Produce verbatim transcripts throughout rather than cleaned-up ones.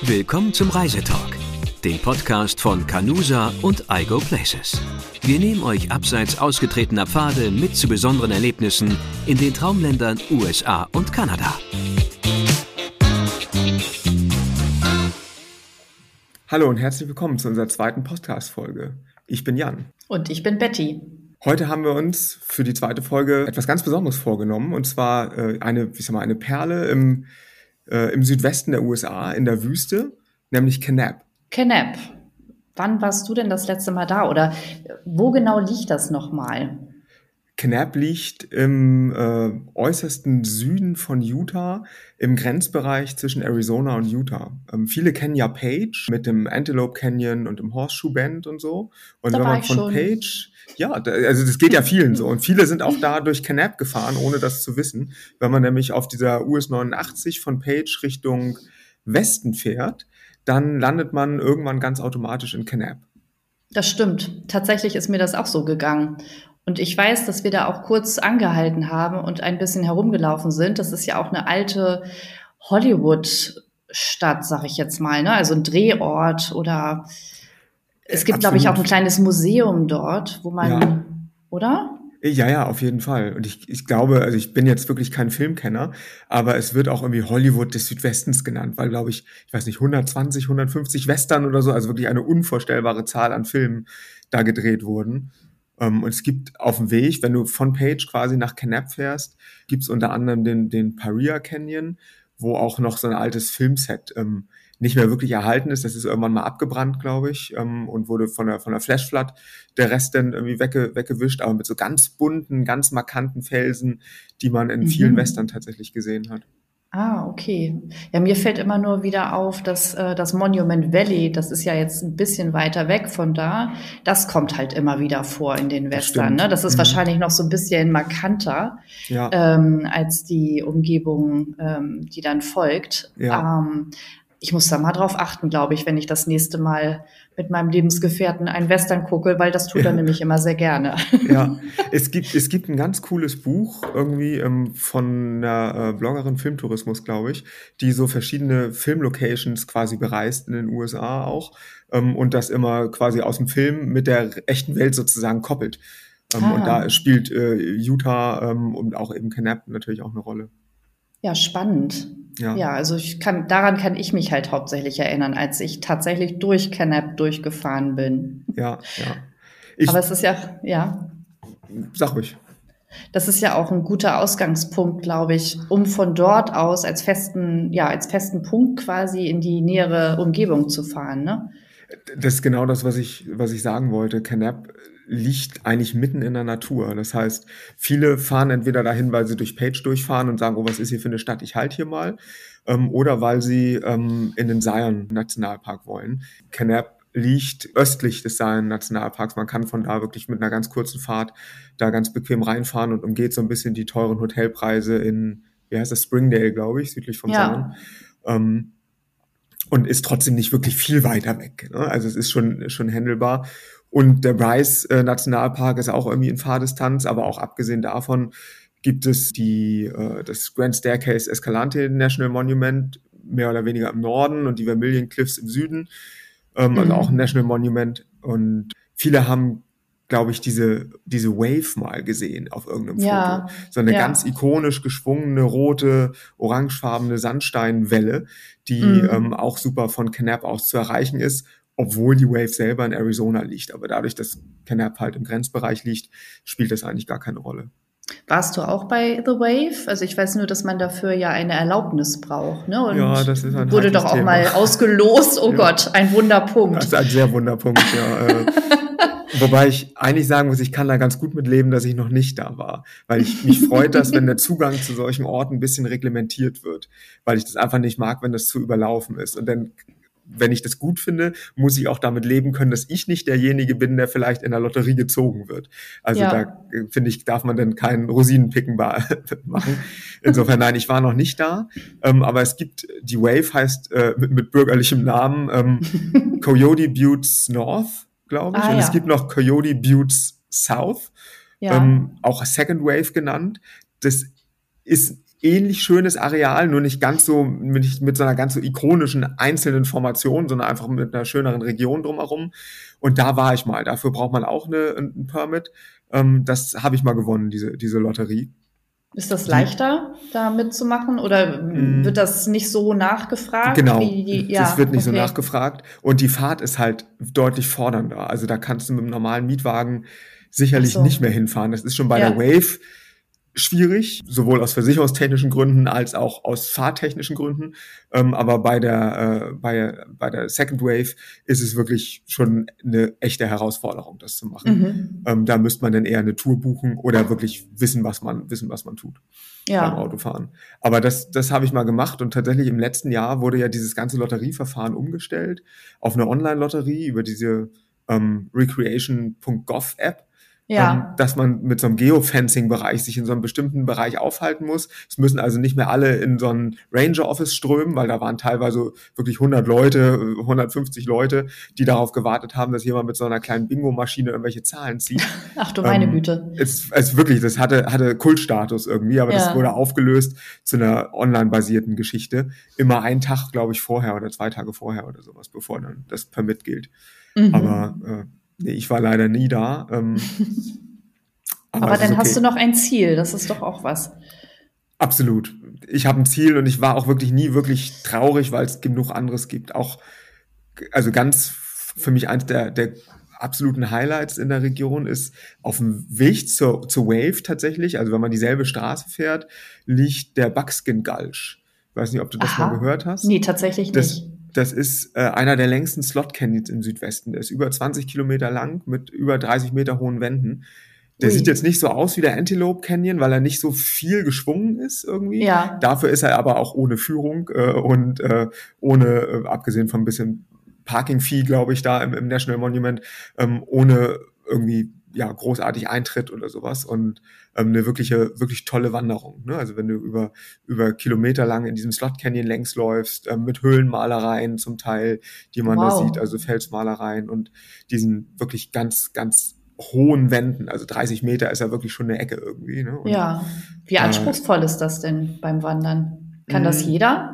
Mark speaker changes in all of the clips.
Speaker 1: Willkommen zum Reisetalk, dem Podcast von Canusa und I Go Places. Wir nehmen euch abseits ausgetretener Pfade mit zu besonderen Erlebnissen in den Traumländern U S A und Kanada.
Speaker 2: Hallo und herzlich willkommen zu unserer zweiten Podcast-Folge. Ich bin Jan.
Speaker 3: Und ich bin Betty.
Speaker 2: Heute haben wir uns für die zweite Folge etwas ganz Besonderes vorgenommen, und zwar äh, eine, ich sag mal, eine Perle im, äh, im Südwesten der U S A, in der Wüste, nämlich Kanab.
Speaker 3: Kanab. Wann warst du denn das letzte Mal da? Oder wo genau liegt das nochmal?
Speaker 2: Kanab liegt im äh, äußersten Süden von Utah, im Grenzbereich zwischen Arizona und Utah. Ähm, viele kennen ja Page mit dem Antelope Canyon und dem Horseshoe Bend und so. Und
Speaker 3: Da
Speaker 2: wenn
Speaker 3: war
Speaker 2: man
Speaker 3: ich
Speaker 2: von
Speaker 3: schon.
Speaker 2: Page, ja, da, also das geht ja vielen so. Und viele sind auch da durch Kanab gefahren, ohne das zu wissen. Wenn man nämlich auf dieser U S neunundachtzig von Page Richtung Westen fährt, dann landet man irgendwann ganz automatisch in Kanab.
Speaker 3: Das stimmt. Tatsächlich ist mir das auch so gegangen. Und ich weiß, dass wir da auch kurz angehalten haben und ein bisschen herumgelaufen sind. Das ist ja auch eine alte Hollywood-Stadt, sag ich jetzt mal, ne? Also ein Drehort oder es gibt, glaube ich, auch ein
Speaker 2: Absolut.
Speaker 3: kleines Museum dort, wo man,
Speaker 2: Ja.
Speaker 3: oder?
Speaker 2: Ja, ja, auf jeden Fall. Und ich, ich glaube, also ich bin jetzt wirklich kein Filmkenner, aber es wird auch irgendwie Hollywood des Südwestens genannt, weil, glaube ich, ich weiß nicht, hundertzwanzig, hundertfünfzig Western oder so, also wirklich eine unvorstellbare Zahl an Filmen da gedreht wurden. Ähm, und es gibt auf dem Weg, wenn du von Page quasi nach Kanab fährst, gibt es unter anderem den, den Paria Canyon, wo auch noch so ein altes Filmset ähm, nicht mehr wirklich erhalten ist. Das ist irgendwann mal abgebrannt, glaube ich, ähm, und wurde von der, von der Flashflood der Rest dann irgendwie wegge, weggewischt, aber mit so ganz bunten, ganz markanten Felsen, die man in vielen
Speaker 3: Mhm.
Speaker 2: Western tatsächlich gesehen hat.
Speaker 3: Ah, okay. Ja, mir fällt immer nur wieder auf, dass äh, das Monument Valley, das ist ja jetzt ein bisschen weiter weg von da, das kommt halt immer wieder vor in den
Speaker 2: Das
Speaker 3: Western,
Speaker 2: stimmt.
Speaker 3: ne? Das ist
Speaker 2: Mhm.
Speaker 3: wahrscheinlich noch so ein bisschen markanter
Speaker 2: Ja,
Speaker 3: ähm, als die Umgebung, ähm, die dann folgt.
Speaker 2: ja.
Speaker 3: Ähm, ich muss da mal drauf achten, glaube ich, wenn ich das nächste Mal mit meinem Lebensgefährten einen Western gucke, weil das tut er
Speaker 2: Ja.
Speaker 3: nämlich immer sehr gerne.
Speaker 2: Ja, es gibt, es gibt ein ganz cooles Buch irgendwie ähm, von einer äh, Bloggerin Filmtourismus, glaube ich, die so verschiedene Filmlocations quasi bereist in den U S A auch ähm, und das immer quasi aus dem Film mit der echten Welt sozusagen koppelt. Ähm, und
Speaker 3: Ah.
Speaker 2: da spielt äh, Utah ähm, und auch eben Kanab natürlich auch eine Rolle.
Speaker 3: Ja, spannend.
Speaker 2: Ja.
Speaker 3: Ja, also ich kann, daran kann ich mich halt hauptsächlich erinnern, als ich tatsächlich durch Kanab durchgefahren bin.
Speaker 2: Ja, ja. Ich
Speaker 3: Aber es ist ja, ja,
Speaker 2: sag ruhig.
Speaker 3: das ist ja auch ein guter Ausgangspunkt, glaube ich, um von dort aus als festen, ja, als festen Punkt quasi in die nähere Umgebung zu fahren, ne?
Speaker 2: Das ist genau das, was ich, was ich sagen wollte. Kanab liegt eigentlich mitten in der Natur. Das heißt, viele fahren entweder dahin, weil sie durch Page durchfahren und sagen, oh, was ist hier für eine Stadt, ich halte hier mal, ähm, oder weil sie ähm, in den Zion-Nationalpark wollen. Kanab liegt östlich des Zion-Nationalparks. Man kann von da wirklich mit einer ganz kurzen Fahrt da ganz bequem reinfahren und umgeht so ein bisschen die teuren Hotelpreise in, wie heißt das, Springdale, glaube ich, südlich von Zion.
Speaker 3: Ja,
Speaker 2: Ähm, und ist trotzdem nicht wirklich viel weiter weg, ne? Also es ist schon schon handelbar. Und der Bryce äh, Nationalpark ist auch irgendwie in Fahrdistanz, aber auch abgesehen davon gibt es die äh, das Grand Staircase Escalante National Monument mehr oder weniger im Norden und die Vermilion Cliffs im Süden, ähm, also auch ein
Speaker 3: mhm.
Speaker 2: National Monument. Und viele haben, glaube ich, diese diese Wave mal gesehen auf irgendeinem Foto.
Speaker 3: Ja,
Speaker 2: So eine ganz
Speaker 3: ja,
Speaker 2: ikonisch geschwungene, rote, orangefarbene Sandsteinwelle, die
Speaker 3: mhm.
Speaker 2: ähm, auch super von Kanab aus zu erreichen ist, obwohl die Wave selber in Arizona liegt. Aber dadurch, dass Kanab halt im Grenzbereich liegt, spielt das eigentlich gar keine Rolle.
Speaker 3: Warst du auch bei The Wave? Also ich weiß nur, dass man dafür ja eine Erlaubnis braucht, ne?
Speaker 2: Ja,
Speaker 3: Und
Speaker 2: das ist ein
Speaker 3: wurde
Speaker 2: heikles
Speaker 3: doch auch
Speaker 2: Thema.
Speaker 3: mal ausgelost. Oh
Speaker 2: Ja,
Speaker 3: Gott, ein
Speaker 2: das
Speaker 3: Wunderpunkt.
Speaker 2: ist ein sehr Wunderpunkt, ja. Äh, wobei ich eigentlich sagen muss, ich kann da ganz gut mit leben, dass ich noch nicht da war. Weil ich mich freut das, wenn der Zugang zu solchen Orten ein bisschen reglementiert wird. Weil ich das einfach nicht mag, wenn das zu überlaufen ist. Und dann, wenn ich das gut finde, muss ich auch damit leben können, dass ich nicht derjenige bin, der vielleicht in der Lotterie gezogen wird. Also da
Speaker 3: Ja,
Speaker 2: äh, finde ich, darf man dann keinen Rosinenpicken ba- machen. Insofern, nein, ich war noch nicht da. Ähm, aber es gibt, die Wave heißt äh, mit, mit bürgerlichem Namen ähm, Coyote Buttes North, glaube ich.
Speaker 3: ah
Speaker 2: Und es gibt
Speaker 3: ja,
Speaker 2: noch Coyote Buttes South,
Speaker 3: ja,
Speaker 2: ähm, auch Second Wave genannt. Das ist ähnlich schönes Areal, nur nicht ganz so, mit, mit so einer ganz so ikonischen einzelnen Formation, sondern einfach mit einer schöneren Region drumherum. Und da war ich mal. Dafür braucht man auch eine, ein Permit. Ähm, das habe ich mal gewonnen, diese, diese Lotterie.
Speaker 3: Ist das leichter, da mitzumachen, oder mm. wird das nicht so nachgefragt?
Speaker 2: Genau,
Speaker 3: wie die, ja,
Speaker 2: das wird nicht
Speaker 3: okay.
Speaker 2: so nachgefragt. Und die Fahrt ist halt deutlich fordernder. Also da kannst du mit einem normalen Mietwagen sicherlich
Speaker 3: so.
Speaker 2: nicht mehr hinfahren. Das ist schon bei
Speaker 3: ja.
Speaker 2: der Wave schwierig, sowohl aus versicherungstechnischen Gründen als auch aus fahrtechnischen Gründen. Ähm, aber bei der äh, bei bei der Second Wave ist es wirklich schon eine echte Herausforderung, das zu machen. Mhm. Ähm, da müsste man dann eher eine Tour buchen oder wirklich wissen, was man wissen, was man tut ja. beim Autofahren. Aber das das habe ich mal gemacht, und tatsächlich im letzten Jahr wurde ja dieses ganze Lotterieverfahren umgestellt auf eine Online-Lotterie über diese ähm, recreation Punkt gov App. Ja. Ähm, dass man mit so einem Geofencing-Bereich sich in so einem bestimmten Bereich aufhalten muss. Es müssen also nicht mehr alle in so ein Ranger-Office strömen, weil da waren teilweise wirklich hundert Leute, hundertfünfzig Leute, die darauf gewartet haben, dass jemand mit so einer kleinen Bingo-Maschine irgendwelche Zahlen zieht.
Speaker 3: Ach du meine ähm, Güte.
Speaker 2: Es, es wirklich, das hatte, hatte Kultstatus irgendwie, aber ja. das wurde aufgelöst zu einer online-basierten Geschichte. Immer einen Tag, glaube ich, vorher oder zwei Tage vorher oder sowas, bevor dann das Permit gilt. Mhm. Aber äh, nee, ich war leider nie da. Ähm,
Speaker 3: aber aber dann okay. hast du noch ein Ziel, das ist doch auch was.
Speaker 2: Absolut. Ich habe ein Ziel, und ich war auch wirklich nie wirklich traurig, weil es genug anderes gibt. Auch, also ganz für mich eins der, der absoluten Highlights in der Region ist auf dem Weg zur, zur Wave tatsächlich, also wenn man dieselbe Straße fährt, liegt der Buckskin Gulch. Ich weiß nicht, ob du das Aha. mal gehört hast.
Speaker 3: Nee, tatsächlich
Speaker 2: das,
Speaker 3: nicht.
Speaker 2: Das ist äh, einer der längsten Slot Canyons im Südwesten. Der ist über zwanzig Kilometer lang mit über dreißig Meter hohen Wänden. Der Ui. sieht jetzt nicht so aus wie der Antelope Canyon, weil er nicht so viel geschwungen ist irgendwie. Ja. Dafür ist er aber auch ohne Führung äh, und äh, ohne, äh, abgesehen von ein bisschen Parking-Fee, glaube ich, da im, im National Monument, ähm, ohne irgendwie ja großartig Eintritt oder sowas, und ähm, eine wirkliche, wirklich tolle Wanderung. Ne? Also wenn du über über Kilometer lang in diesem Slot Canyon längs läufst, ähm, mit Höhlenmalereien zum Teil, die man wow. da sieht, also Felsmalereien und diesen wirklich ganz, ganz hohen Wänden, also dreißig Meter ist ja wirklich schon eine Ecke irgendwie. Ne? Und,
Speaker 3: ja, wie anspruchsvoll äh, ist das denn beim Wandern? Kann das jeder?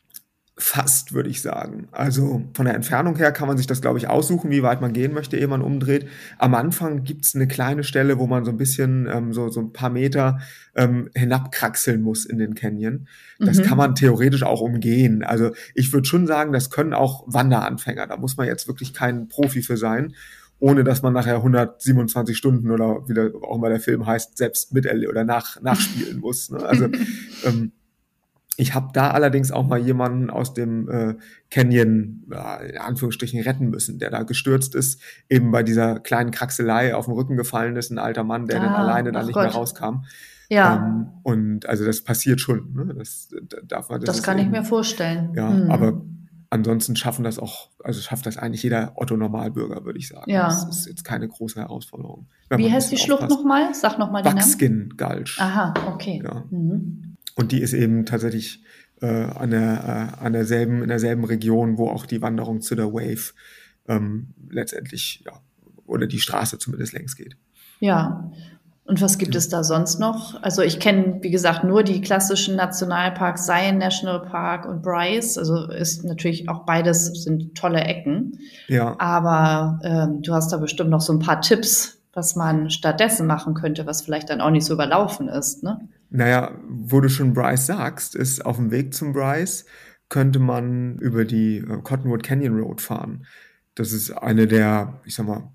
Speaker 2: Fast, würde ich sagen. Also von der Entfernung her kann man sich das, glaube ich, aussuchen, wie weit man gehen möchte, ehe man umdreht. Am Anfang gibt's eine kleine Stelle, wo man so ein bisschen, ähm, so, so ein paar Meter ähm, hinabkraxeln muss in den Canyon. Das mhm. kann man theoretisch auch umgehen. Also ich würde schon sagen, das können auch Wanderanfänger. Da muss man jetzt wirklich kein Profi für sein, ohne dass man nachher hundertsiebenundzwanzig Stunden oder wie der, auch immer der Film heißt, selbst miterleben oder nach, nachspielen muss. Ne? Also ähm, ich habe da allerdings auch mal jemanden aus dem äh, Canyon, ja, in Anführungsstrichen, retten müssen, der da gestürzt ist, eben bei dieser kleinen Kraxelei auf den Rücken gefallen ist, ein alter Mann, der ah, dann alleine dann nicht Gott. mehr rauskam. Ja. Ähm, und also das passiert schon. Ne? Das, darf man,
Speaker 3: das, das kann eben, ich mir vorstellen.
Speaker 2: Ja,
Speaker 3: hm.
Speaker 2: aber ansonsten schaffen das auch, also schafft das eigentlich jeder Otto-Normalbürger, würde ich sagen. Ja. Das ist jetzt keine große Herausforderung.
Speaker 3: Wie heißt die Schlucht nochmal? Sag nochmal den Namen.
Speaker 2: Buckskin Gulch.
Speaker 3: Aha, okay.
Speaker 2: Ja.
Speaker 3: Mhm.
Speaker 2: Und die ist eben tatsächlich äh, an, der, äh, an derselben, in derselben Region, wo auch die Wanderung zu der Wave ähm, letztendlich, ja, oder die Straße zumindest längs geht.
Speaker 3: Ja. Und was gibt ja. es da sonst noch? Also ich kenne, wie gesagt, nur die klassischen Nationalparks, Zion National Park und Bryce. Also ist natürlich auch beides sind tolle Ecken. Ja. Aber ähm, du hast da bestimmt noch so ein paar Tipps, was man stattdessen machen könnte, was vielleicht dann auch nicht so überlaufen ist, ne?
Speaker 2: Naja, wo du schon Bryce sagst, ist auf dem Weg zum Bryce könnte man über die äh, Cottonwood Canyon Road fahren. Das ist eine der, ich sag mal,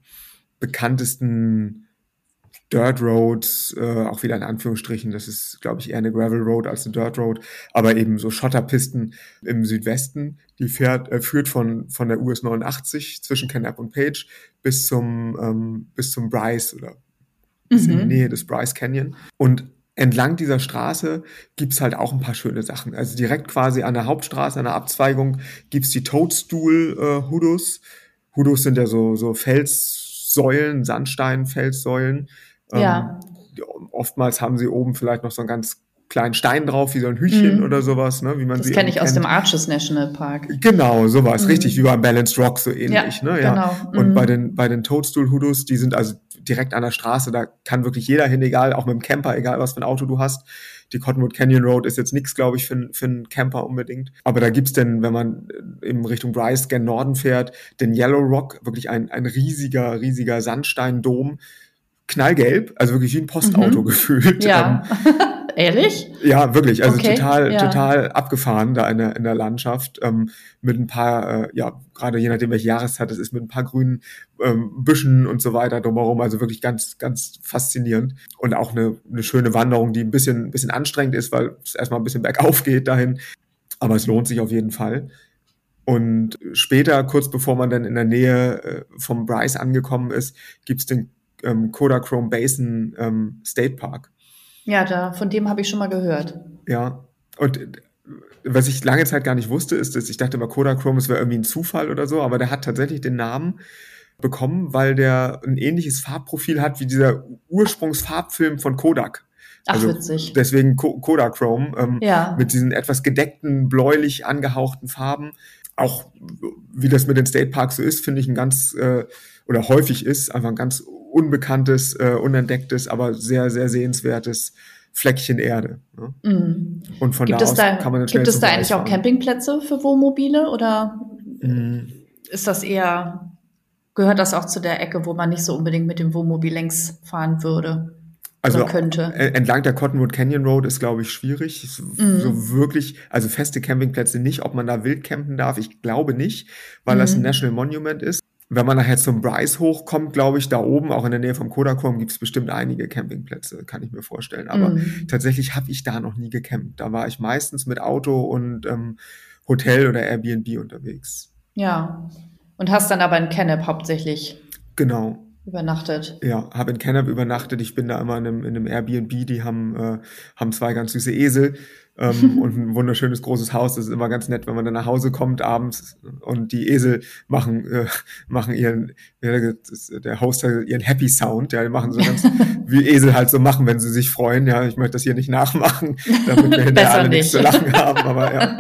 Speaker 2: bekanntesten Dirt Roads, äh, auch wieder in Anführungsstrichen. Das ist, glaube ich, eher eine Gravel Road als eine Dirt Road, aber eben so Schotterpisten im Südwesten. Die fährt, äh, führt von von der U S neunundachtzig zwischen Kanab und Page bis zum ähm, bis zum Bryce oder bis mhm. in die Nähe des Bryce Canyon. Und entlang dieser Straße gibt's halt auch ein paar schöne Sachen. Also direkt quasi an der Hauptstraße, an der Abzweigung, gibt's die Toadstool-Hudus. Äh, Hudus sind ja so, so Felssäulen, Sandstein-Felssäulen. Ja. Ähm, oftmals haben sie oben vielleicht noch so ein ganz kleinen Stein drauf, wie so ein Hühnchen
Speaker 3: Mhm.
Speaker 2: oder sowas, ne, wie man
Speaker 3: Das
Speaker 2: sie
Speaker 3: kenne
Speaker 2: eben
Speaker 3: ich aus dem
Speaker 2: kennt.
Speaker 3: Arches National Park.
Speaker 2: Genau, sowas,
Speaker 3: Mhm.
Speaker 2: richtig, wie beim Balanced Rock, so ähnlich,
Speaker 3: Ja,
Speaker 2: ne, ja.
Speaker 3: genau.
Speaker 2: Und
Speaker 3: Mhm.
Speaker 2: bei den, bei den Toadstool-Hoodoos, die sind also direkt an der Straße, da kann wirklich jeder hin, egal, auch mit dem Camper, egal was für ein Auto du hast. Die Cottonwood Canyon Road ist jetzt nichts, glaube ich, für, für einen Camper unbedingt. Aber da gibt's denn, wenn man in Richtung Bryce gen Norden fährt, den Yellow Rock, wirklich ein, ein riesiger, riesiger Sandsteindom, knallgelb, also wirklich wie ein Postauto
Speaker 3: Mhm.
Speaker 2: gefühlt.
Speaker 3: Ja.
Speaker 2: Ähm,
Speaker 3: Ehrlich?
Speaker 2: ja, wirklich, also
Speaker 3: Okay,
Speaker 2: total,
Speaker 3: ja.
Speaker 2: total abgefahren da in der, in der Landschaft, ähm, mit ein paar, äh, ja, gerade je nachdem, welche Jahreszeit es ist, mit ein paar grünen ähm, Büschen und so weiter drumherum, also wirklich ganz, ganz faszinierend und auch eine, eine schöne Wanderung, die ein bisschen, ein bisschen anstrengend ist, weil es erstmal ein bisschen bergauf geht dahin, aber es lohnt sich auf jeden Fall. Und später, kurz bevor man dann in der Nähe äh, vom Bryce angekommen ist, gibt's den ähm, Kodachrome Basin ähm, State Park.
Speaker 3: Ja, da, von dem habe ich schon mal gehört.
Speaker 2: Ja, und äh, was ich lange Zeit gar nicht wusste, ist, dass ich dachte immer, Kodachrome, es wäre irgendwie ein Zufall oder so, aber der hat tatsächlich den Namen bekommen, weil der ein ähnliches Farbprofil hat wie dieser Ursprungsfarbfilm von Kodak.
Speaker 3: Ach,
Speaker 2: Also
Speaker 3: witzig.
Speaker 2: deswegen Ko- Kodachrome, ähm,
Speaker 3: Ja.
Speaker 2: mit diesen etwas gedeckten, bläulich angehauchten Farben. Auch wie das mit den State Parks so ist, finde ich ein ganz, äh, oder häufig ist, einfach ein ganz unbekanntes, äh, unentdecktes, aber sehr, sehr sehenswertes Fleckchen Erde. Ne?
Speaker 3: Mhm.
Speaker 2: Und von
Speaker 3: Gibt
Speaker 2: da
Speaker 3: es
Speaker 2: aus
Speaker 3: da,
Speaker 2: kann man dann schnell
Speaker 3: gibt es
Speaker 2: zum
Speaker 3: da
Speaker 2: Bryce
Speaker 3: eigentlich auch
Speaker 2: fahren.
Speaker 3: Campingplätze für Wohnmobile oder
Speaker 2: Mhm.
Speaker 3: ist das eher, gehört das auch zu der Ecke, wo man nicht so unbedingt mit dem Wohnmobil längs fahren würde
Speaker 2: Also
Speaker 3: oder könnte?
Speaker 2: äh, entlang der Cottonwood Canyon Road ist, glaube ich, schwierig. Ist
Speaker 3: Mhm.
Speaker 2: So wirklich, also feste Campingplätze nicht, ob man da wild campen darf, ich glaube nicht, weil das ein
Speaker 3: Mhm.
Speaker 2: National Monument ist. Wenn man nachher zum Bryce hochkommt, glaube ich, da oben, auch in der Nähe vom Kodachrome, gibt es bestimmt einige Campingplätze, kann ich mir vorstellen. Aber
Speaker 3: Mhm.
Speaker 2: tatsächlich habe ich da noch nie gecampt. Da war ich meistens mit Auto und ähm, Hotel oder Airbnb unterwegs.
Speaker 3: Ja. Und hast dann aber in Kennep hauptsächlich
Speaker 2: Genau.
Speaker 3: übernachtet.
Speaker 2: Ja, habe in Kennep übernachtet. Ich bin da immer in einem, in einem Airbnb. Die haben, äh, haben zwei ganz süße Esel ähm, und ein wunderschönes großes Haus. Das ist immer ganz nett, wenn man dann nach Hause kommt abends und die Esel machen, äh, machen ihren, ja, das, der Host hat ihren Happy Sound. Ja, die machen so ganz, wie Esel halt so machen, wenn sie sich freuen. Ja, ich möchte das hier nicht nachmachen, damit wir hinterher
Speaker 3: Besser
Speaker 2: alle nichts
Speaker 3: nicht.
Speaker 2: zu lachen haben. Aber ja.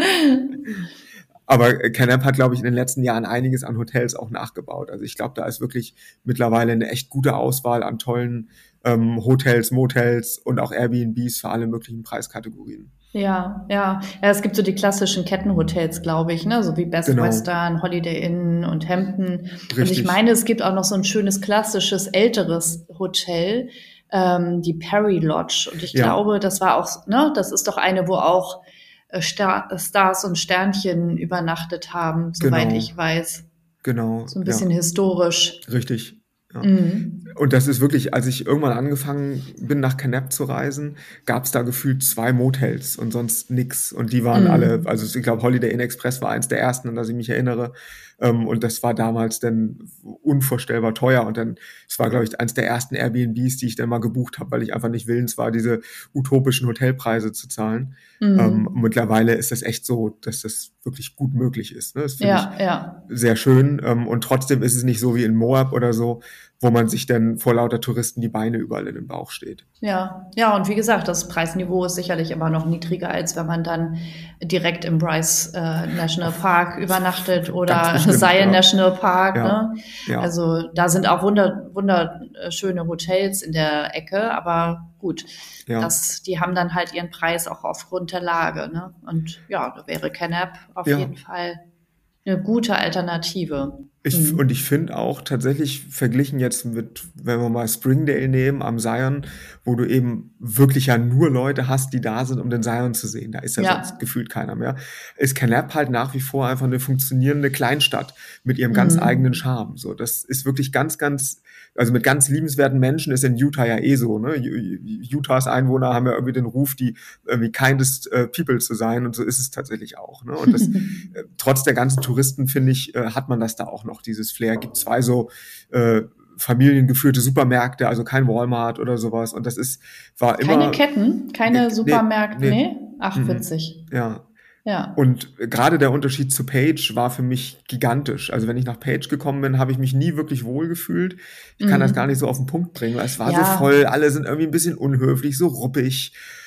Speaker 2: Aber Kennep hat, glaube ich, in den letzten Jahren einiges an Hotels auch nachgebaut. Also ich glaube, da ist wirklich mittlerweile eine echt gute Auswahl an tollen ähm, Hotels, Motels und auch Airbnbs für alle möglichen Preiskategorien.
Speaker 3: Ja, ja. Ja, es gibt so die klassischen Kettenhotels, glaube ich, ne? So wie Best
Speaker 2: Genau.
Speaker 3: Western, Holiday Inn und Hampton. Und ich
Speaker 2: Richtig.
Speaker 3: meine, es gibt auch noch so ein schönes, klassisches, älteres Hotel, ähm, die Perry Lodge. Und ich
Speaker 2: Ja.
Speaker 3: glaube, das war auch, ne? Das ist doch eine, wo auch äh, Star Stars und Sternchen übernachtet haben, soweit
Speaker 2: Genau.
Speaker 3: ich weiß.
Speaker 2: Genau.
Speaker 3: So ein bisschen
Speaker 2: ja.
Speaker 3: historisch.
Speaker 2: Richtig. Ja.
Speaker 3: Mhm.
Speaker 2: Und das ist wirklich, als ich irgendwann angefangen bin, nach Kennep zu reisen, gab es da gefühlt zwei Motels und sonst nix. Und die waren
Speaker 3: Mhm.
Speaker 2: alle, also ich glaube, Holiday Inn Express war eins der ersten, an das ich mich erinnere. Ähm, und das war damals dann unvorstellbar teuer. Und dann, es war, glaube ich, eins der ersten Airbnbs, die ich dann mal gebucht habe, weil ich einfach nicht willens war, diese utopischen Hotelpreise zu zahlen.
Speaker 3: Mhm.
Speaker 2: Ähm, mittlerweile ist das echt so, dass das wirklich gut möglich ist. Ne? Das finde
Speaker 3: Ja, ja.
Speaker 2: ich sehr schön. Ähm, und trotzdem ist es nicht so wie in Moab oder so, wo man sich dann vor lauter Touristen die Beine überall in den Bauch steht.
Speaker 3: Ja, ja, und wie gesagt, das Preisniveau ist sicherlich immer noch niedriger, als wenn man dann direkt im Bryce äh, National Park übernachtet oder
Speaker 2: Ganz bestimmt,
Speaker 3: Zion
Speaker 2: ja.
Speaker 3: National Park.
Speaker 2: Ja,
Speaker 3: Ne?
Speaker 2: ja.
Speaker 3: Also da sind auch wunder, wunderschöne Hotels in der Ecke, aber gut,
Speaker 2: Ja.
Speaker 3: das, die haben dann halt ihren Preis auch aufgrund der Lage. Ne? Und ja, da wäre Kennep auf
Speaker 2: Ja.
Speaker 3: jeden Fall eine gute Alternative.
Speaker 2: Ich,
Speaker 3: Mhm.
Speaker 2: Und ich finde auch tatsächlich verglichen jetzt mit, wenn wir mal Springdale nehmen am Zion, wo du eben wirklich ja nur Leute hast, die da sind, um den Zion zu sehen. Da ist ja,
Speaker 3: Ja.
Speaker 2: sonst gefühlt keiner mehr. Ist Kennep halt nach wie vor einfach eine funktionierende Kleinstadt mit ihrem ganz
Speaker 3: Mhm.
Speaker 2: eigenen Charme. So, das ist wirklich ganz, ganz, also mit ganz liebenswerten Menschen ist in Utah ja eh so, ne? Utahs Einwohner haben ja irgendwie den Ruf, die irgendwie kindest äh, people zu sein, und so ist es tatsächlich auch, ne? Und das, äh, trotz der ganzen Touristen, finde ich, äh, hat man das da auch noch, dieses Flair. Gibt zwei so äh, familiengeführte Supermärkte, also kein Walmart oder sowas, und das ist, war immer...
Speaker 3: Keine Ketten, keine
Speaker 2: Nee,
Speaker 3: Supermärkte,
Speaker 2: nee.
Speaker 3: nee? Ach,
Speaker 2: Mhm.
Speaker 3: witzig.
Speaker 2: Ja.
Speaker 3: Ja.
Speaker 2: Und gerade der Unterschied zu Page war für mich gigantisch. Also wenn ich nach Page gekommen bin, habe ich mich nie wirklich wohl gefühlt. Ich kann
Speaker 3: Mhm.
Speaker 2: das gar nicht so auf den Punkt bringen, weil es war
Speaker 3: Ja.
Speaker 2: so voll, alle sind irgendwie ein bisschen unhöflich, so ruppig.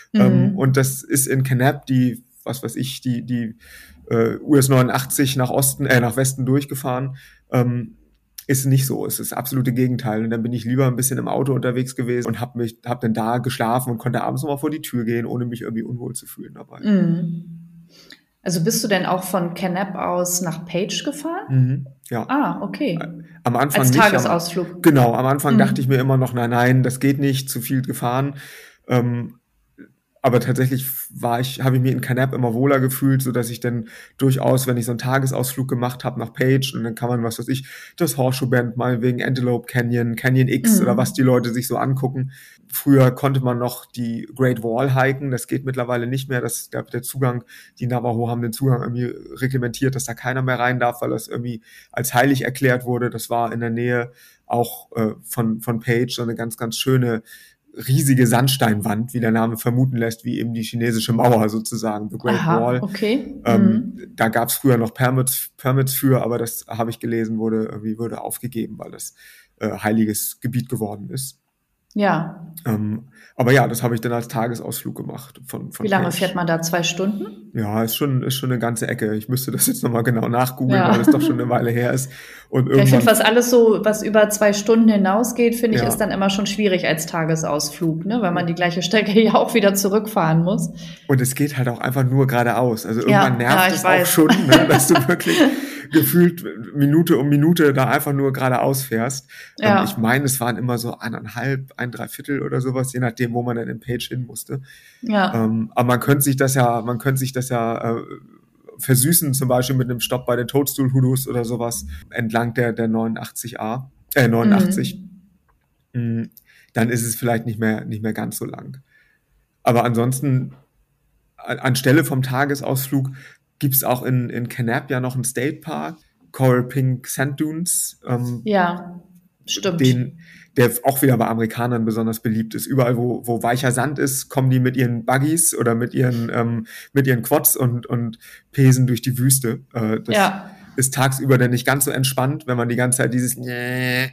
Speaker 3: Mhm.
Speaker 2: Ähm, und das ist in Kanab die, was weiß ich, die, die äh, U S neunundachtzig nach Osten, äh, nach Westen durchgefahren. Ähm, ist nicht so. Es ist das absolute Gegenteil. Und dann bin ich lieber ein bisschen im Auto unterwegs gewesen und habe mich, habe dann da geschlafen und konnte abends nochmal vor die Tür gehen, ohne mich irgendwie unwohl zu fühlen dabei.
Speaker 3: Mhm. Also bist du denn auch von Kanab aus nach Page gefahren?
Speaker 2: Mhm, ja.
Speaker 3: Ah, okay.
Speaker 2: Am Anfang
Speaker 3: Als
Speaker 2: nicht.
Speaker 3: Tagesausflug.
Speaker 2: Am, genau, am Anfang
Speaker 3: Mhm.
Speaker 2: dachte ich mir immer noch, nein, nein, das geht nicht, zu viel gefahren. Ähm, aber tatsächlich war ich, habe ich mich in Kanab immer wohler gefühlt, so dass ich dann durchaus, wenn ich so einen Tagesausflug gemacht habe nach Page, und dann kann man, was weiß ich, das Horseshoe Bend mal wegen Antelope Canyon, Canyon X
Speaker 3: Mhm.
Speaker 2: oder was die Leute sich so angucken. Früher konnte man noch die Great Wall hiken, das geht mittlerweile nicht mehr. Das, der, der Zugang, die Navajo haben den Zugang irgendwie reglementiert, dass da keiner mehr rein darf, weil das irgendwie als heilig erklärt wurde. Das war in der Nähe auch äh, von, von Page so eine ganz, ganz schöne riesige Sandsteinwand, wie der Name vermuten lässt, wie eben die chinesische Mauer sozusagen, the Great
Speaker 3: Aha,
Speaker 2: Wall.
Speaker 3: okay.
Speaker 2: Ähm,
Speaker 3: Mhm.
Speaker 2: Da gab es früher noch Permits, Permits für, aber das habe ich gelesen, wurde irgendwie wurde aufgegeben, weil das äh, heiliges Gebiet geworden ist.
Speaker 3: Ja.
Speaker 2: Ähm, aber ja, das habe ich dann als Tagesausflug gemacht. Von, von
Speaker 3: Wie lange
Speaker 2: Page.
Speaker 3: fährt man da? Zwei Stunden?
Speaker 2: Ja, ist schon, ist schon eine ganze Ecke. Ich müsste das jetzt nochmal genau nachgoogeln,
Speaker 3: Ja.
Speaker 2: weil es doch schon eine Weile her ist. Und
Speaker 3: Ja, ich
Speaker 2: irgendwann,
Speaker 3: finde, was alles so, was über zwei Stunden hinausgeht, finde ich,
Speaker 2: Ja.
Speaker 3: ist dann immer schon schwierig als Tagesausflug, ne? Weil man die gleiche Strecke ja auch wieder zurückfahren muss.
Speaker 2: und es geht halt auch einfach nur geradeaus. Also
Speaker 3: Ja,
Speaker 2: irgendwann nervt
Speaker 3: ja, ich
Speaker 2: es auch
Speaker 3: weiß.
Speaker 2: schon, ne, dass du wirklich gefühlt Minute um Minute da einfach nur geradeaus fährst.
Speaker 3: Ja.
Speaker 2: Ähm, ich meine, es waren immer so eineinhalb, ein Dreiviertel oder sowas, je nachdem, wo man dann in Page hin musste.
Speaker 3: Ja.
Speaker 2: Ähm, aber man könnte sich das ja, man könnte sich das ja äh, versüßen, zum Beispiel mit einem Stopp bei den Toadstool Hoodoos oder sowas, entlang der, der neunundachtzig A, äh, neunundachtzig.
Speaker 3: Mhm.
Speaker 2: Mm, Dann ist es vielleicht nicht mehr, nicht mehr ganz so lang. Aber ansonsten, an- anstelle vom Tagesausflug gibt es auch in, in Kanab ja noch einen State Park, Coral Pink Sand Dunes, ähm,
Speaker 3: Ja, stimmt.
Speaker 2: den, der auch wieder bei Amerikanern besonders beliebt ist. Überall, wo, wo weicher Sand ist, kommen die mit ihren Buggies oder mit ihren, ähm, mit ihren Quads und, und pesen durch die Wüste. Äh, das
Speaker 3: Ja.
Speaker 2: ist tagsüber dann nicht ganz so entspannt, wenn man die ganze Zeit dieses der,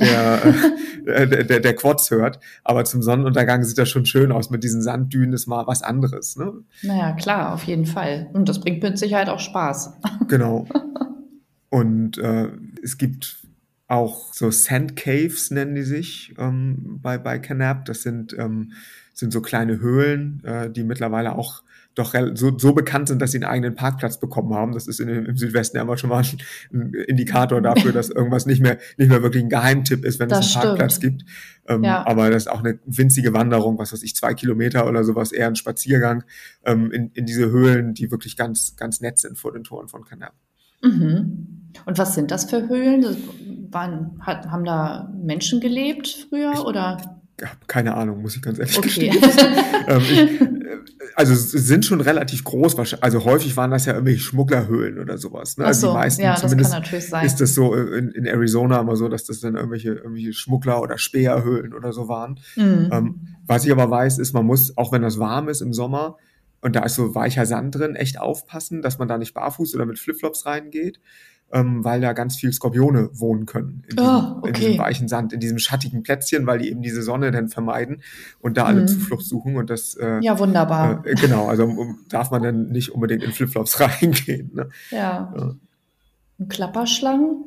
Speaker 2: äh, der, der, der Quads hört. Aber zum Sonnenuntergang sieht das schon schön aus mit diesen Sanddünen, ist mal was anderes. Ne?
Speaker 3: Naja, klar, auf jeden Fall. Und das bringt mit Sicherheit auch Spaß.
Speaker 2: Genau. Und äh, es gibt auch so Sand Caves, nennen die sich ähm, bei, bei Kanab. Das sind, ähm, sind so kleine Höhlen, äh, die mittlerweile auch doch rel- so, so bekannt sind, dass sie einen eigenen Parkplatz bekommen haben. Das ist in, im Südwesten ja immer schon mal ein Indikator dafür, dass irgendwas nicht mehr, nicht mehr wirklich ein Geheimtipp ist, wenn
Speaker 3: Das
Speaker 2: es einen Parkplatz
Speaker 3: stimmt.
Speaker 2: gibt. Ähm,
Speaker 3: Ja.
Speaker 2: Aber das ist auch eine winzige Wanderung, was weiß ich, zwei Kilometer oder sowas, eher ein Spaziergang ähm, in, in diese Höhlen, die wirklich ganz, ganz nett sind vor den Toren von Kanab.
Speaker 3: Mhm. Und was sind das für Höhlen? Das waren, hat, haben da Menschen gelebt früher oder?
Speaker 2: Ich habe keine Ahnung, muss ich ganz ehrlich
Speaker 3: Okay.
Speaker 2: gestehen. ähm, ich, äh, also es sind schon relativ groß, wahrscheinlich- also häufig waren das ja irgendwelche Schmugglerhöhlen oder sowas. Ne?
Speaker 3: Ach
Speaker 2: Also
Speaker 3: so,
Speaker 2: die meisten,
Speaker 3: ja, das kann
Speaker 2: zumindest
Speaker 3: natürlich sein.
Speaker 2: ist das so in, in Arizona immer so, dass das dann irgendwelche, irgendwelche Schmuggler- oder Späherhöhlen oder so waren.
Speaker 3: Mhm.
Speaker 2: Ähm, was ich aber weiß, ist, man muss, auch wenn das warm ist im Sommer und da ist so weicher Sand drin, echt aufpassen, dass man da nicht barfuß oder mit Flipflops reingeht, ähm, weil da ganz viel Skorpione wohnen können in diesem,
Speaker 3: Oh,
Speaker 2: in diesem
Speaker 3: okay.
Speaker 2: weichen Sand, in diesem schattigen Plätzchen, weil die eben diese Sonne dann vermeiden und da alle
Speaker 3: Mhm.
Speaker 2: Zuflucht suchen und das äh,
Speaker 3: Ja, wunderbar.
Speaker 2: äh, genau, also um, darf man dann nicht unbedingt in Flipflops reingehen. Ne?
Speaker 3: Ja.
Speaker 2: Ja.
Speaker 3: Und Klapperschlangen?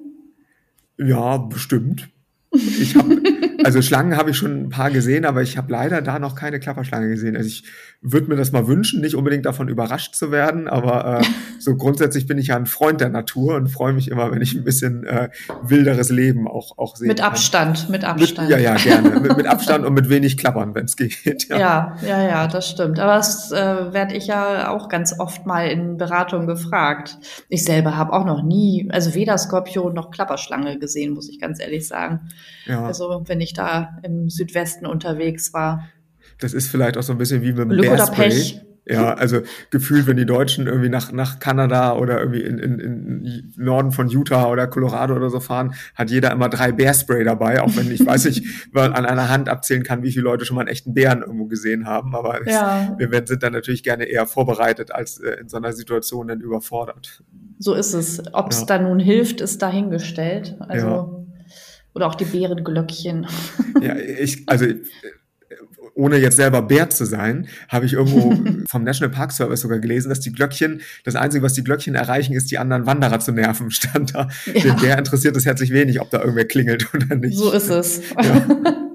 Speaker 2: Ja, bestimmt. Ich habe, also Schlangen habe ich schon ein paar gesehen, aber ich habe leider da noch keine Klapperschlange gesehen. Also ich würde mir das mal wünschen, nicht unbedingt davon überrascht zu werden, aber äh, so grundsätzlich bin ich ja ein Freund der Natur und freue mich immer, wenn ich ein bisschen äh, wilderes Leben auch, auch sehen
Speaker 3: Mit
Speaker 2: kann.
Speaker 3: Abstand, mit
Speaker 2: Mit,
Speaker 3: Abstand.
Speaker 2: ja, ja, gerne. Mit, mit Abstand und mit wenig Klappern, wenn es geht. Ja.
Speaker 3: Ja, ja, ja, das stimmt. Aber das äh, werde ich ja auch ganz oft mal in Beratung gefragt. Ich selber habe auch noch nie, also weder Skorpion noch Klapperschlange gesehen, muss ich ganz ehrlich sagen.
Speaker 2: Ja.
Speaker 3: Also wenn ich da im Südwesten unterwegs war.
Speaker 2: Das ist vielleicht auch so ein bisschen wie mit dem
Speaker 3: Glück oder
Speaker 2: Bearspray.
Speaker 3: Pech.
Speaker 2: Ja, also gefühlt, wenn die Deutschen irgendwie nach, nach Kanada oder irgendwie in, in, in Norden von Utah oder Colorado oder so fahren, hat jeder immer drei Bearspray dabei, auch wenn ich weiß nicht, man an einer Hand abzählen kann, wie viele Leute schon mal einen echten Bären irgendwo gesehen haben. Aber es,
Speaker 3: Ja.
Speaker 2: wir werden- sind dann natürlich gerne eher vorbereitet, als äh, in so einer Situation dann überfordert.
Speaker 3: So ist es. Ob es
Speaker 2: Ja.
Speaker 3: da nun hilft, ist dahingestellt. Also,
Speaker 2: Ja.
Speaker 3: oder auch die Bärenglöckchen.
Speaker 2: Ja, ich, also äh, ohne jetzt selber Bär zu sein, habe ich irgendwo vom National Park Service sogar gelesen, dass die Glöckchen, das Einzige, was die Glöckchen erreichen, ist, die anderen Wanderer zu nerven, stand da. Ja. Den Bär interessiert es herzlich wenig, ob da irgendwer klingelt oder nicht.
Speaker 3: So ist es.
Speaker 2: Ja.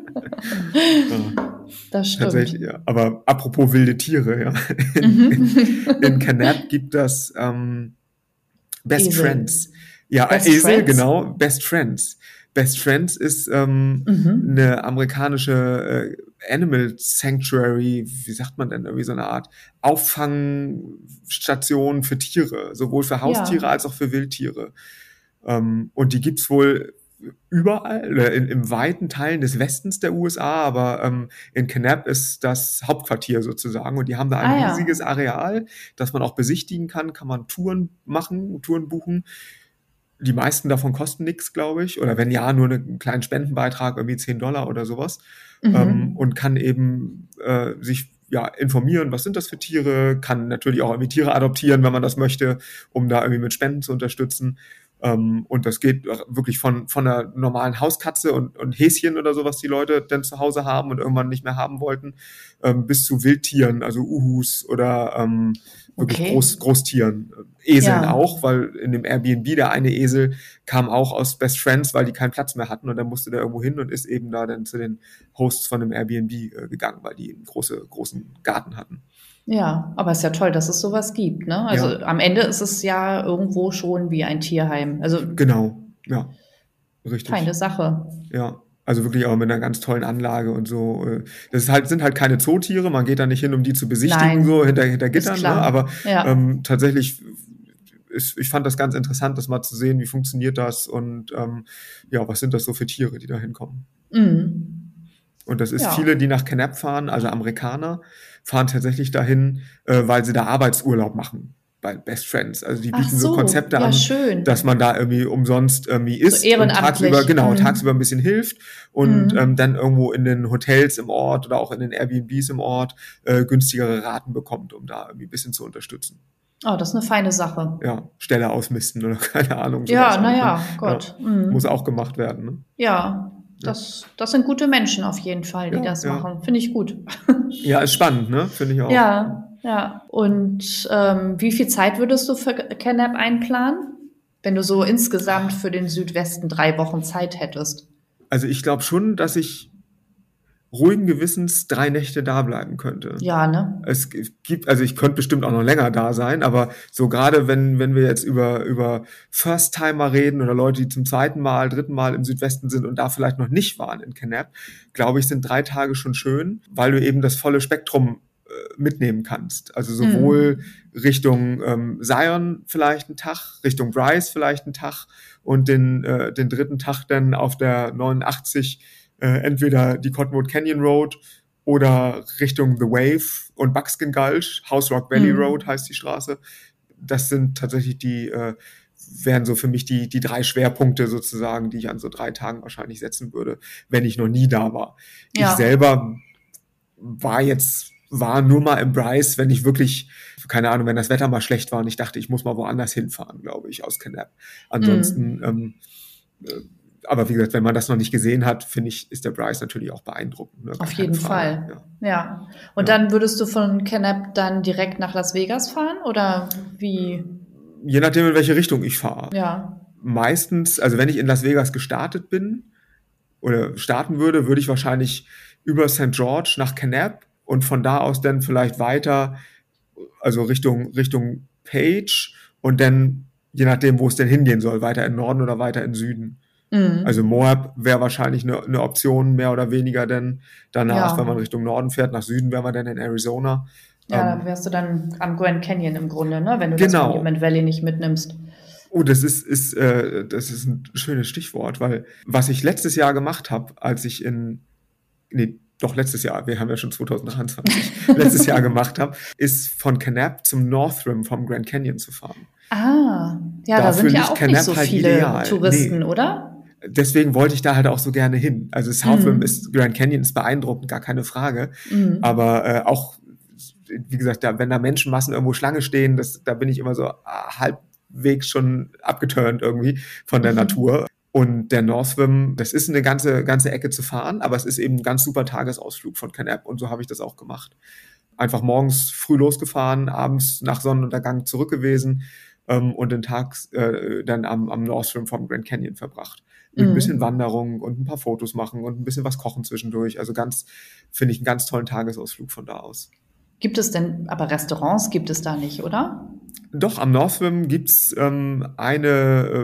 Speaker 3: Das stimmt.
Speaker 2: Tatsächlich, ja. Aber apropos wilde Tiere, ja. In, mhm. in, in Kanab gibt das ähm, Best Esel. Friends. Ja, Best Esel, Friends? Genau, Best Friends. Best Friends ist ähm, mhm. eine amerikanische äh, Animal Sanctuary, wie sagt man denn, irgendwie so eine Art Auffangstation für Tiere, sowohl für Haustiere ja. als auch für Wildtiere. Ähm, und die gibt's wohl überall, in, in weiten Teilen des Westens der U S A, aber ähm, in Kanab ist das Hauptquartier sozusagen und die haben da ein ah, riesiges ja. Areal, das man auch besichtigen kann, kann man Touren machen, Touren buchen. Die meisten davon kosten nichts, glaube ich, oder wenn ja, nur einen kleinen Spendenbeitrag, irgendwie zehn Dollar oder sowas, mhm. ähm, und kann eben äh, sich ja informieren, was sind das für Tiere, kann natürlich auch irgendwie Tiere adoptieren, wenn man das möchte, um da irgendwie mit Spenden zu unterstützen. Um, und das geht wirklich von von einer normalen Hauskatze und, und Häschen oder so, was die Leute dann zu Hause haben und irgendwann nicht mehr haben wollten, ähm, bis zu Wildtieren, also Uhus oder ähm, wirklich okay. Groß, Großtieren. Eseln ja. auch, weil in dem Airbnb der eine Esel kam auch aus Best Friends, weil die keinen Platz mehr hatten und dann musste der irgendwo hin und ist eben da dann zu den Hosts von dem Airbnb äh, gegangen, weil die einen große, großen Garten hatten.
Speaker 3: Ja, aber es ist ja toll, dass es sowas gibt, ne? Also ja. am Ende ist es ja irgendwo schon wie ein Tierheim. Also
Speaker 2: genau, ja, richtig.
Speaker 3: Feine Sache.
Speaker 2: Ja, also wirklich auch mit einer ganz tollen Anlage und so. Das ist halt, sind halt keine Zootiere, man geht da nicht hin, um die zu besichtigen, Nein, so hinter, hinter Gittern, ne? Aber ja. ähm, tatsächlich, ist, ich fand das ganz interessant, das mal zu sehen, wie funktioniert das und ähm, ja, was sind das so für Tiere, die da hinkommen. Mhm. Und das ist ja. viele, die nach Kanab fahren, also Amerikaner, fahren tatsächlich dahin, äh, weil sie da Arbeitsurlaub machen bei Best Friends. Also die bieten so, so Konzepte ja, an, schön. Dass man da irgendwie umsonst irgendwie isst so und tagsüber, genau, mhm. tagsüber ein bisschen hilft und mhm. ähm, dann irgendwo in den Hotels im Ort oder auch in den Airbnbs im Ort äh, günstigere Raten bekommt, um da irgendwie ein bisschen zu unterstützen.
Speaker 3: Oh, das ist eine feine Sache.
Speaker 2: Ja, Stelle ausmisten oder keine Ahnung.
Speaker 3: Ja, naja, Gott.
Speaker 2: Ja, mhm. Muss auch gemacht werden. Ne?
Speaker 3: Ja. Das, das sind gute Menschen auf jeden Fall, die ja, das ja. machen. Finde ich gut.
Speaker 2: Ja, ist spannend, ne? Finde ich auch.
Speaker 3: Ja, ja. Und ähm, wie viel Zeit würdest du für Kanab einplanen, wenn du so insgesamt für den Südwesten drei Wochen Zeit hättest?
Speaker 2: Also ich glaube schon, dass ich ruhigen Gewissens drei Nächte da bleiben könnte.
Speaker 3: Ja, ne?
Speaker 2: Es gibt, also ich könnte bestimmt auch noch länger da sein, aber so gerade wenn wenn wir jetzt über über First-Timer reden oder Leute, die zum zweiten Mal, dritten Mal im Südwesten sind und da vielleicht noch nicht waren in Kanab, glaube ich, sind drei Tage schon schön, weil du eben das volle Spektrum äh, mitnehmen kannst. Also sowohl mhm. Richtung ähm, Zion vielleicht einen Tag, Richtung Bryce vielleicht einen Tag und den äh, den dritten Tag dann auf der neunundachtzig Äh, entweder die Cottonwood Canyon Road oder Richtung The Wave und Buckskin Gulch, House Rock Valley mhm. Road heißt die Straße. Das sind tatsächlich die, äh, wären so für mich die, die drei Schwerpunkte sozusagen, die ich an so drei Tagen wahrscheinlich setzen würde, wenn ich noch nie da war. Ja. Ich selber war jetzt, war nur mal im Bryce, wenn ich wirklich, keine Ahnung, wenn das Wetter mal schlecht war und ich dachte, ich muss mal woanders hinfahren, glaube ich, aus Kanab. Ansonsten, mhm. ähm, äh, aber wie gesagt, wenn man das noch nicht gesehen hat, finde ich, ist der Bryce natürlich auch beeindruckend. Ne?
Speaker 3: Auf jeden Fall, ja. ja. Und ja. dann würdest du von Kanab dann direkt nach Las Vegas fahren oder wie?
Speaker 2: Je nachdem, in welche Richtung ich fahre.
Speaker 3: Ja.
Speaker 2: Meistens, also wenn ich in Las Vegas gestartet bin oder starten würde, würde ich wahrscheinlich über Sankt George nach Kanab und von da aus dann vielleicht weiter, also Richtung, Richtung Page und dann, je nachdem, wo es denn hingehen soll, weiter in Norden oder weiter in Süden. Mhm. Also Moab wäre wahrscheinlich eine, eine Option, mehr oder weniger, denn danach, ja. wenn man Richtung Norden fährt, nach Süden wären wir dann in Arizona.
Speaker 3: Ja, ähm, da wärst du dann am Grand Canyon im Grunde, ne? Wenn du genau. das Monument Valley nicht mitnimmst.
Speaker 2: Oh, das ist, ist, äh, das ist ein schönes Stichwort, weil was ich letztes Jahr gemacht habe, als ich in, nee, doch letztes Jahr, wir haben ja schon zwanzig dreiundzwanzig, letztes Jahr gemacht habe, ist von Kanab zum North Rim vom Grand Canyon zu fahren.
Speaker 3: Ah, ja, Dafür da sind ja auch Kanab nicht so halt viele ideal. Touristen, nee. oder?
Speaker 2: Deswegen wollte ich da halt auch so gerne hin. Also South Rim mhm. ist, Grand Canyon ist beeindruckend, gar keine Frage. Mhm. Aber äh, auch, wie gesagt, da, wenn da Menschenmassen irgendwo Schlange stehen, das, da bin ich immer so ah, halbwegs schon abgeturnt irgendwie von der mhm. Natur. Und der Northwim, das ist eine ganze, ganze Ecke zu fahren, aber es ist eben ein ganz super Tagesausflug von Kanab und so habe ich das auch gemacht. Einfach morgens früh losgefahren, abends nach Sonnenuntergang zurück gewesen ähm, und den Tag äh, dann am, am Northwim vom Grand Canyon verbracht. Mit mhm. ein bisschen Wanderung und ein paar Fotos machen und ein bisschen was kochen zwischendurch. Also ganz, finde ich, einen ganz tollen Tagesausflug von da aus.
Speaker 3: Gibt es denn, aber Restaurants gibt es da nicht, oder?
Speaker 2: Doch, am Northwim gibt's ähm, eine äh,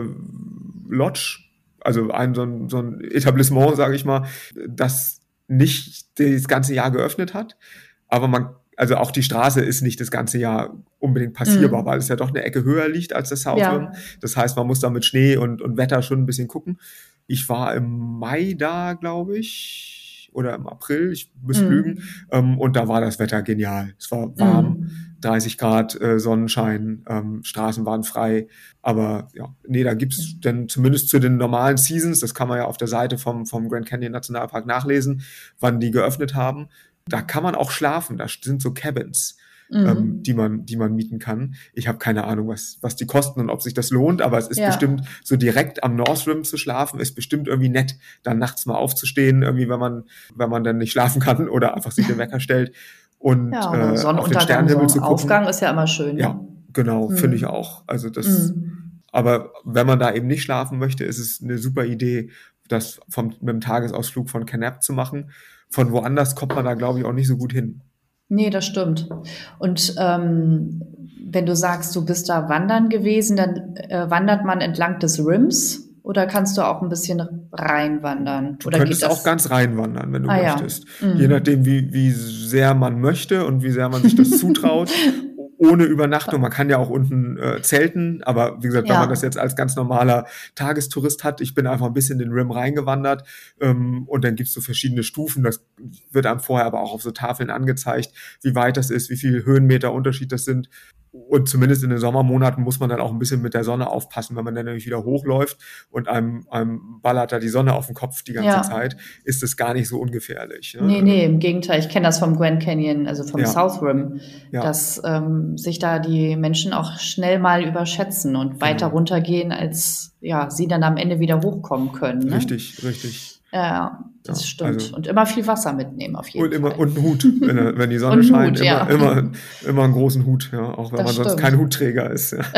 Speaker 2: Lodge, also ein so ein, so ein Etablissement, sage ich mal, das nicht das ganze Jahr geöffnet hat. Aber man, also auch die Straße ist nicht das ganze Jahr unbedingt passierbar, mhm. weil es ja doch eine Ecke höher liegt als das Southwim. Ja. Das heißt, man muss da mit Schnee und, und Wetter schon ein bisschen gucken. Ich war im Mai da, glaube ich, oder im April, ich muss mhm. lügen, ähm, und da war das Wetter genial. Es war warm, mhm. dreißig Grad, äh, Sonnenschein, ähm, Straßen waren frei, aber ja, nee, da gibt's mhm. dann zumindest zu den normalen Seasons, das kann man ja auf der Seite vom, vom Grand Canyon Nationalpark nachlesen, wann die geöffnet haben. Da kann man auch schlafen, da sind so Cabins, mhm. ähm, die man, die man mieten kann. Ich habe keine Ahnung, was, was die kosten und ob sich das lohnt, aber es ist ja. bestimmt so direkt am Northwim zu schlafen, ist bestimmt irgendwie nett, dann nachts mal aufzustehen, irgendwie, wenn man, wenn man dann nicht schlafen kann oder einfach sich den Wecker stellt und
Speaker 3: ja,
Speaker 2: äh,
Speaker 3: Sonnenuntergang,
Speaker 2: auf den Sternenhimmel zu gucken.
Speaker 3: Aufgang ist ja immer schön. Ne?
Speaker 2: Ja, genau, mhm. finde ich auch. Also das, mhm. aber wenn man da eben nicht schlafen möchte, ist es eine super Idee, das vom, mit dem Tagesausflug von Kanab zu machen. Von woanders kommt man da, glaube ich, auch nicht so gut hin.
Speaker 3: Nee, das stimmt. Und ähm, wenn du sagst, du bist da wandern gewesen, dann äh, wandert man entlang des Rims oder kannst du auch ein bisschen reinwandern?
Speaker 2: Du
Speaker 3: oder
Speaker 2: könntest
Speaker 3: geht das?
Speaker 2: auch ganz reinwandern, wenn du
Speaker 3: ah,
Speaker 2: möchtest.
Speaker 3: Ja. Mhm.
Speaker 2: Je nachdem, wie, wie sehr man möchte und wie sehr man sich das zutraut. Ohne Übernachtung. Man kann ja auch unten äh, zelten, aber wie gesagt, ja. wenn man das jetzt als ganz normaler Tagestourist hat, ich bin einfach ein bisschen in den Rim reingewandert ähm, und dann gibt's so verschiedene Stufen. Das wird einem vorher aber auch auf so Tafeln angezeigt, wie weit das ist, wie viel Höhenmeter Unterschied das sind. Und zumindest in den Sommermonaten muss man dann auch ein bisschen mit der Sonne aufpassen, wenn man dann nämlich wieder hochläuft und einem, einem ballert da die Sonne auf den Kopf die ganze ja. Zeit, ist es gar nicht so ungefährlich. Ne?
Speaker 3: Nee, nee, im Gegenteil. Ich kenne das vom Grand Canyon, also vom ja. South Rim,
Speaker 2: ja.
Speaker 3: dass ähm, sich da die Menschen auch schnell mal überschätzen und weiter genau. runtergehen, als ja sie dann am Ende wieder hochkommen können. Ne?
Speaker 2: Richtig, richtig.
Speaker 3: Ja, das
Speaker 2: ja,
Speaker 3: stimmt.
Speaker 2: Also
Speaker 3: und immer viel Wasser mitnehmen auf jeden
Speaker 2: und immer,
Speaker 3: Fall.
Speaker 2: Und einen Hut, wenn, wenn die Sonne scheint.
Speaker 3: Hut, ja.
Speaker 2: immer, immer, immer einen großen Hut, ja, auch wenn
Speaker 3: das
Speaker 2: man
Speaker 3: stimmt.
Speaker 2: sonst kein Hutträger ist. Ja,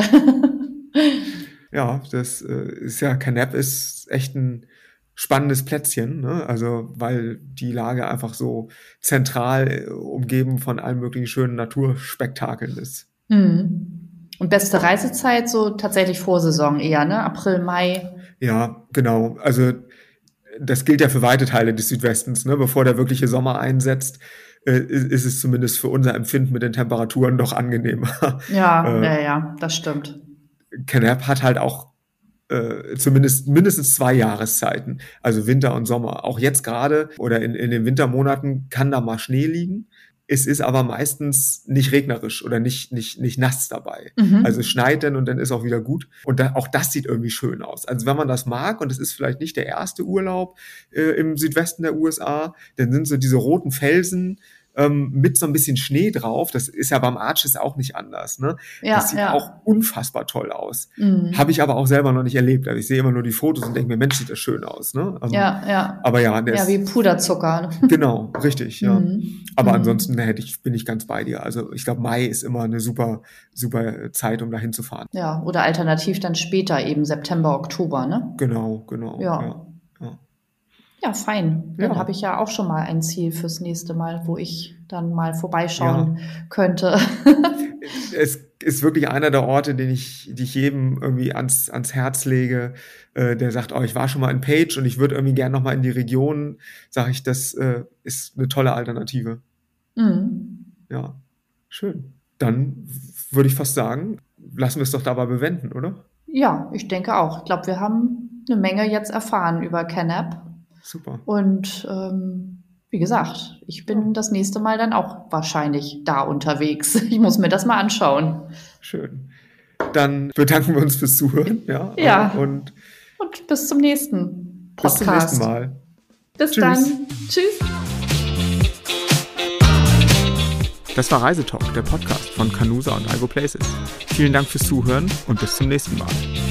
Speaker 2: ja das äh, ist ja, Kanab ist echt ein spannendes Plätzchen, ne? Also weil die Lage einfach so zentral äh, umgeben von allen möglichen schönen Naturspektakeln ist.
Speaker 3: Mhm. Und beste Reisezeit so tatsächlich Vorsaison eher, ne? April, Mai.
Speaker 2: Ja, genau. Also das gilt ja für weite Teile des Südwestens, ne? Bevor der wirkliche Sommer einsetzt, äh, ist, ist es zumindest für unser Empfinden mit den Temperaturen doch angenehmer.
Speaker 3: Ja,
Speaker 2: äh,
Speaker 3: ja, ja, das stimmt.
Speaker 2: Kanab hat halt auch äh, zumindest mindestens zwei Jahreszeiten, also Winter und Sommer. Auch jetzt gerade oder in, in den Wintermonaten kann da mal Schnee liegen. Es ist aber meistens nicht regnerisch oder nicht, nicht, nicht nass dabei. Mhm. Also es schneit dann und dann ist auch wieder gut. Und da, auch das sieht irgendwie schön aus. Also wenn man das mag, und es ist vielleicht nicht der erste Urlaub äh, im Südwesten der U S A, dann sind so diese roten Felsen ähm, mit so ein bisschen Schnee drauf. Das ist ja beim Arches auch nicht anders. Ne?
Speaker 3: Ja,
Speaker 2: das sieht
Speaker 3: ja.
Speaker 2: auch unfassbar toll aus.
Speaker 3: Mhm.
Speaker 2: Habe ich aber auch selber noch nicht erlebt. Also ich sehe immer nur die Fotos und denke mir, Mensch, sieht das schön aus. Ne? Ähm,
Speaker 3: ja, ja.
Speaker 2: Aber ja, der
Speaker 3: ja,
Speaker 2: ist,
Speaker 3: wie Puderzucker.
Speaker 2: Genau, richtig, ja.
Speaker 3: Mhm.
Speaker 2: Aber
Speaker 3: mhm.
Speaker 2: ansonsten hätte ich, bin ich ganz bei dir. Also ich glaube, Mai ist immer eine super, super Zeit, um da hinzufahren.
Speaker 3: Ja, oder alternativ dann später, eben September, Oktober, ne?
Speaker 2: Genau, genau.
Speaker 3: Ja.
Speaker 2: ja, ja.
Speaker 3: Ja, fein. Dann
Speaker 2: Ja.
Speaker 3: habe ich ja auch schon mal ein Ziel fürs nächste Mal, wo ich dann mal vorbeischauen könnte.
Speaker 2: Es ist wirklich einer der Orte, den ich, die ich jedem irgendwie ans, ans Herz lege, äh, der sagt, oh, ich war schon mal in Page und ich würde irgendwie gerne noch mal in die Region, sage ich, das äh, ist eine tolle Alternative.
Speaker 3: Mhm.
Speaker 2: Ja, schön. Dann würde ich fast sagen, lassen wir es doch dabei bewenden, oder?
Speaker 3: Ja, ich denke auch. Ich glaube, wir haben eine Menge jetzt erfahren über Kanab.
Speaker 2: Super.
Speaker 3: Und ähm, wie gesagt, ich bin das nächste Mal dann auch wahrscheinlich da unterwegs. Ich muss mir das mal anschauen.
Speaker 2: Schön. Dann bedanken wir uns fürs Zuhören. Ja.
Speaker 3: Ja.
Speaker 2: Und,
Speaker 3: Und bis zum nächsten Podcast.
Speaker 2: Bis zum nächsten Mal.
Speaker 3: Bis
Speaker 2: Tschüss.
Speaker 3: dann. Tschüss.
Speaker 2: Das war Reisetalk, der Podcast von Canusa und Igo Places. Vielen Dank fürs Zuhören und bis zum nächsten Mal.